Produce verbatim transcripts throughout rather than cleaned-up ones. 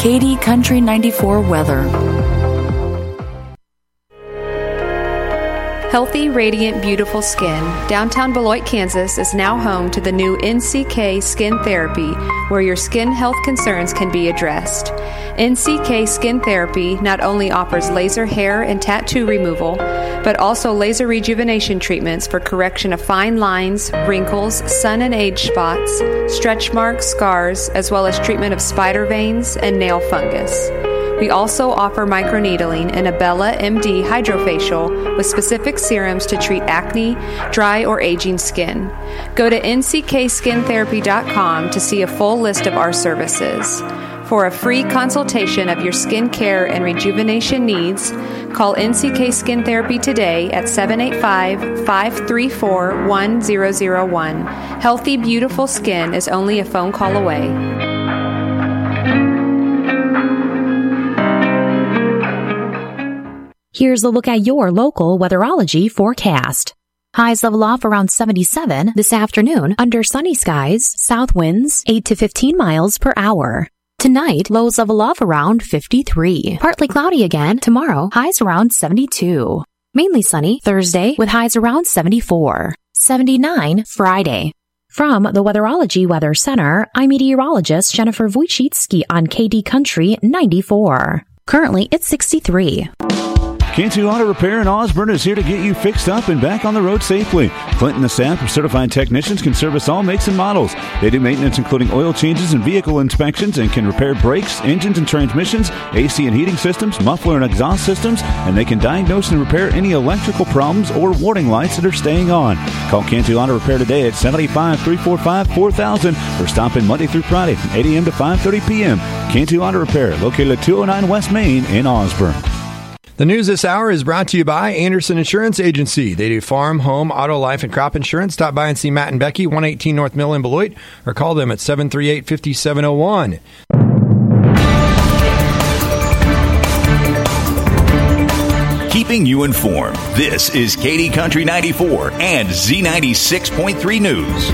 Katy Country ninety-four weather. Healthy, radiant, beautiful skin. Downtown Beloit, Kansas is now home to the new N C K Skin Therapy, where your skin health concerns can be addressed. N C K Skin Therapy not only offers laser hair and tattoo removal, but also laser rejuvenation treatments for correction of fine lines, wrinkles, sun and age spots, stretch marks, scars, as well as treatment of spider veins and nail fungus. We also offer microneedling and a Bella M D hydrofacial with specific serums to treat acne, dry, or aging skin. Go to N C K skin therapy dot com to see a full list of our services. For a free consultation of your skin care and rejuvenation needs, call N C K Skin Therapy today at seven eight five, five three four, one zero zero one. Healthy, beautiful skin is only a phone call away. Here's a look at your local weatherology forecast. Highs level off around seventy-seven this afternoon under sunny skies, south winds eight to fifteen miles per hour. Tonight, lows level off around fifty-three. Partly cloudy again tomorrow, highs around seventy-two. Mainly sunny Thursday with highs around seventy-four. seventy-nine Friday. From the Weatherology Weather Center, I'm meteorologist Jennifer Wojcicki on K D Country ninety-four. Currently, it's sixty-three. Cantu Auto Repair in Osborne is here to get you fixed up and back on the road safely. Clinton, the staff of certified technicians, can service all makes and models. They do maintenance including oil changes and vehicle inspections and can repair brakes, engines and transmissions, A C and heating systems, muffler and exhaust systems, and they can diagnose and repair any electrical problems or warning lights that are staying on. Call Cantu Auto Repair today at seven eight five, three four five, four thousand or stop in Monday through Friday from eight a.m. to five thirty p.m. Cantu Auto Repair, located at two oh nine West Main in Osborne. The news this hour is brought to you by Anderson Insurance Agency. They do farm, home, auto, life, and crop insurance. Stop by and see Matt and Becky, one eighteen North Mill in Beloit, or call them at seven three eight, five seven zero one. Keeping you informed, this is Katy Country ninety-four and Z ninety-six point three News.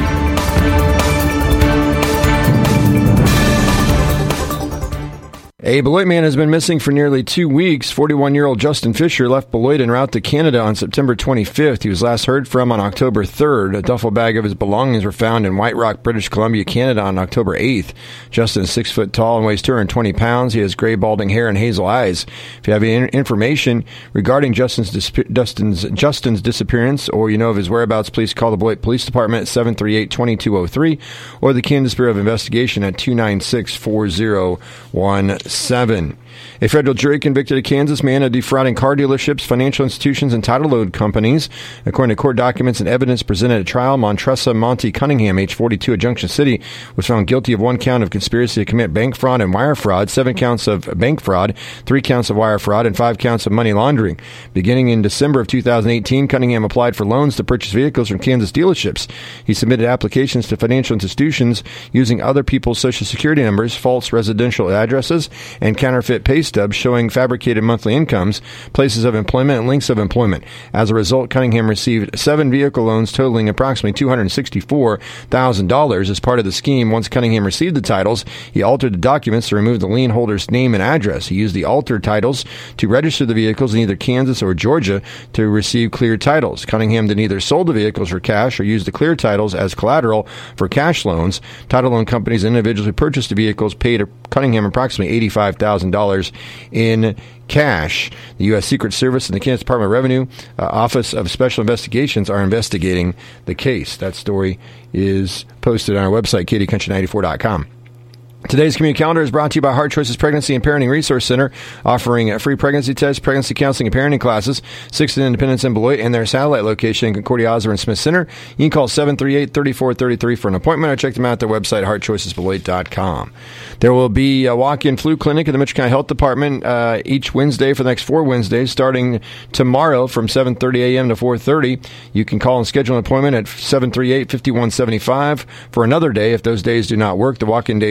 A Beloit man has been missing for nearly two weeks. forty-one-year-old Justin Fisher left Beloit en route to Canada on September twenty-fifth. He was last heard from on October third. A duffel bag of his belongings were found in White Rock, British Columbia, Canada on October eighth. Justin is six foot tall and weighs two hundred twenty pounds. He has gray balding hair and hazel eyes. If you have any information regarding Justin's, dis- Justin's, Justin's disappearance or you know of his whereabouts, please call the Beloit Police Department at seven three eight, two two zero three or the Kansas Bureau of Investigation at two nine six, four zero one seven. A federal jury convicted a Kansas man of defrauding car dealerships, financial institutions, and title load companies. According to court documents and evidence presented at trial, Montressa Monty Cunningham, age forty-two, of Junction City, was found guilty of one count of conspiracy to commit bank fraud and wire fraud, seven counts of bank fraud, three counts of wire fraud, and five counts of money laundering. Beginning in December of two thousand eighteen, Cunningham applied for loans to purchase vehicles from Kansas dealerships. He submitted applications to financial institutions using other people's Social Security numbers, false residential addresses, and counterfeit pay stubs showing fabricated monthly incomes, places of employment, and links of employment. As a result, Cunningham received seven vehicle loans totaling approximately two hundred sixty-four thousand dollars. As part of the scheme, once Cunningham received the titles, he altered the documents to remove the lien holder's name and address. He used the altered titles to register the vehicles in either Kansas or Georgia to receive clear titles. Cunningham then either sold the vehicles for cash or used the clear titles as collateral for cash loans. Title loan companies and individuals who purchased the vehicles paid Cunningham approximately eighty-five thousand dollars in cash. The U S Secret Service and the Kansas Department of Revenue uh, Office of Special Investigations are investigating the case. That story is posted on our website, Katy Country ninety-four dot com. Today's community calendar is brought to you by Heart Choices Pregnancy and Parenting Resource Center, offering free pregnancy tests, pregnancy counseling, and parenting classes, six in Independence and Beloit, and their satellite location in Concordia, Osborne, and Smith Center. You can call seven three eight, three four three three for an appointment or check them out at their website, heart choices beloit dot com. There will be a walk-in flu clinic at the Mitchell County Health Department uh, each Wednesday for the next four Wednesdays, starting tomorrow from seven thirty a.m. to four thirty. You can call and schedule an appointment at seven three eight, five one seven five for another day. If those days do not work, the walk-in days are for flu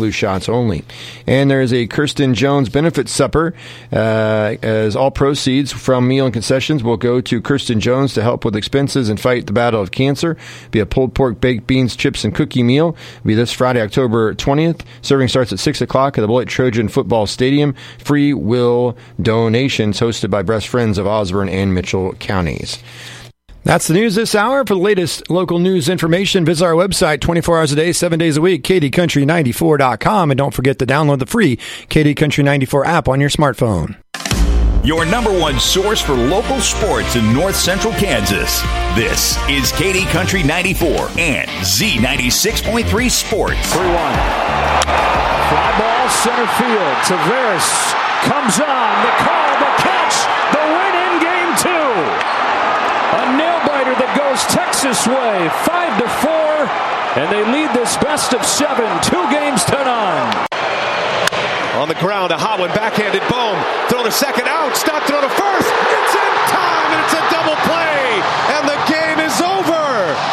flu shots only. And there is a Kirsten Jones benefit supper, uh, as all proceeds from meal and concessions will go to Kirsten Jones to help with expenses and fight the battle of cancer. Be a pulled pork, baked beans, chips, and cookie meal. Be this Friday, October twentieth. Serving starts at six o'clock at the Beloit Trojan Football Stadium. Free will donations hosted by Breast Friends of Osborne and Mitchell counties. That's the news this hour. For the latest local news information, visit our website twenty-four hours a day, seven days a week, K D country ninety-four dot com. And don't forget to download the free K D Country ninety-four app on your smartphone. Your number one source for local sports in north central Kansas. This is K D Country ninety-four and Z ninety-six point three Sports. three one. Fly ball center field. Tavares comes on. The call, the catch, the win in game two. A nail-biter that goes Texas way, five to four, and they lead this best of seven, two games to none. On the ground, a hot one, backhanded Bohm, throw to second, out, stop, throw to first, it's in time, and it's a double play, and the game is over.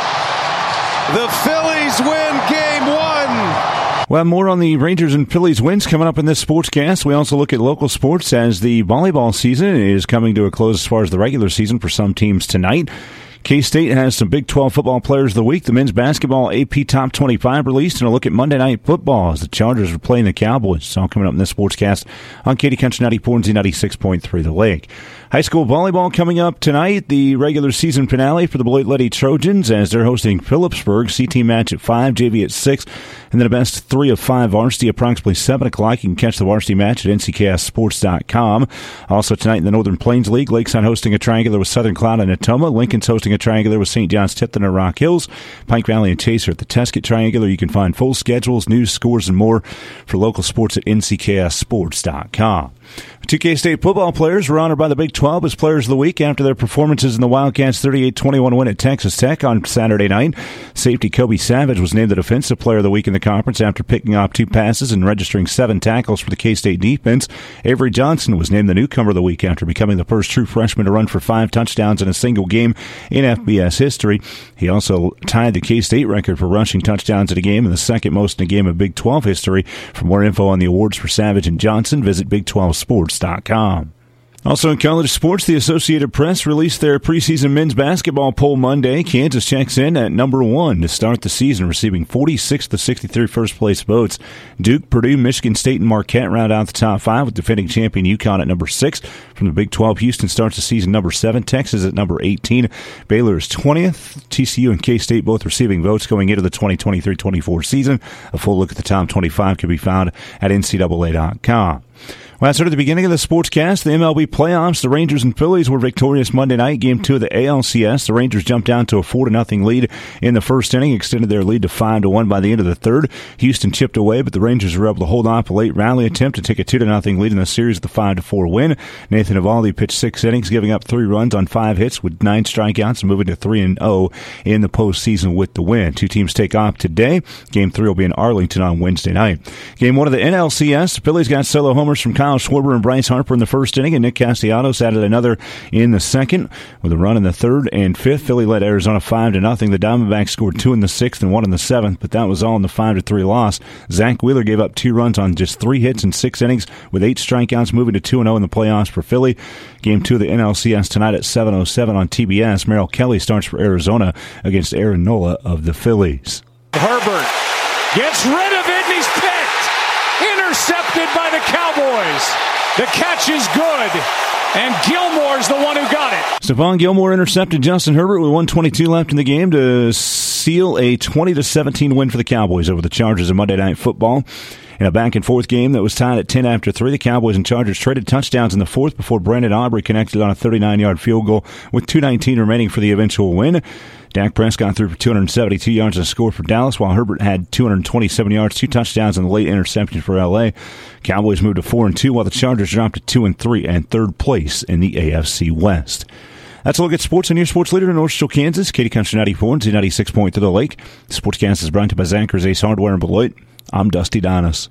The Phillies win game one. Well, more on the Rangers and Phillies wins coming up in this sportscast. We also look at local sports as the volleyball season is coming to a close as far as the regular season for some teams tonight. K-State has some Big twelve football players of the week. The men's basketball A P Top twenty-five released, and a look at Monday Night Football as the Chargers are playing the Cowboys. It's all coming up in this sportscast on K D Country ninety-four and Z ninety-six point three The Lake. High school volleyball coming up tonight, the regular season finale for the Beloit Lady Trojans as they're hosting Phillipsburg. C-team match at five, J V at six, and then a best three of five varsity approximately seven o'clock. You can catch the varsity match at N C K S sports dot com. Also tonight in the Northern Plains League, Lakeside hosting a triangular with Southern Cloud and Natoma. Lincoln's hosting a triangular with Saint John's Tipton and Rock Hills. Pike Valley and Chaser at the Tesket Triangular. You can find full schedules, news, scores, and more for local sports at N C K S sports dot com. Two K-State football players were honored by the Big twelve as Players of the Week after their performances in the Wildcats' thirty-eight twenty-one win at Texas Tech on Saturday night. Safety Kobe Savage was named the Defensive Player of the Week in the conference after picking off two passes and registering seven tackles for the K-State defense. Avery Johnson was named the Newcomer of the Week after becoming the first true freshman to run for five touchdowns in a single game in F B S history. He also tied the K-State record for rushing touchdowns in a game and the second most in a game of Big twelve history. For more info on the awards for Savage and Johnson, visit Big twelve sports dot com. Also in college sports, the Associated Press released their preseason men's basketball poll Monday. Kansas checks in at number one to start the season, receiving forty-six of the sixty-three first-place votes. Duke, Purdue, Michigan State, and Marquette round out the top five, with defending champion UConn at number six. From the Big twelve, Houston starts the season number seven, Texas at number eighteen. Baylor is twentieth. T C U and K-State both receiving votes going into the twenty twenty-three twenty-four season. A full look at the top twenty-five can be found at N C double A dot com. Well, that's sort of the beginning of the sportscast. The M L B playoffs, the Rangers and Phillies were victorious Monday night. Game two of the A L C S. The Rangers jumped down to a four to nothing lead in the first inning, extended their lead to five to one by the end of the third. Houston chipped away, but the Rangers were able to hold off a late rally attempt to take a two to nothing lead in the series with the five to four win. Nathan Eovaldi pitched six innings, giving up three runs on five hits with nine strikeouts and moving to three and oh in the postseason with the win. Two teams take off today. Game three will be in Arlington on Wednesday night. Game one of the N L C S, the Phillies got solo homers from Kyle Schwarber and Bryce Harper in the first inning, and Nick Castellanos added another in the second with a run in the third and fifth. Philly led Arizona five to nothing. The Diamondbacks scored two in the sixth and one in the seventh, but that was all in the five to three loss. Zach Wheeler gave up two runs on just three hits in six innings with eight strikeouts, moving to two and oh in the playoffs for Philly. Game two of the N L C S tonight at seven oh seven on T B S. Merrill Kelly starts for Arizona against Aaron Nola of the Phillies. Herbert gets rid of it, and he's picked. Intercepted by the Cowboys. The catch is good, and Gilmore's the one who got it. Stephon Gilmore intercepted Justin Herbert with one twenty-two left in the game to seal a twenty to seventeen win for the Cowboys over the Chargers in Monday Night Football. In a back-and-forth game that was tied at ten after three, the Cowboys and Chargers traded touchdowns in the fourth before Brandon Aubrey connected on a thirty-nine-yard field goal with two nineteen remaining for the eventual win. Dak Prescott threw for two hundred seventy-two yards and a score for Dallas, while Herbert had two hundred twenty-seven yards, two touchdowns, and the late interception for L A. Cowboys moved to four and two, while the Chargers dropped to two and three and third place in the A F C West. That's a look at sports on your sports leader in North Central Kansas, K D Country ninety-four and Z ninety-six point three The Lake. The Sportscast is brought to you by Zach's Ace Hardware in Beloit. I'm Dusty Donis.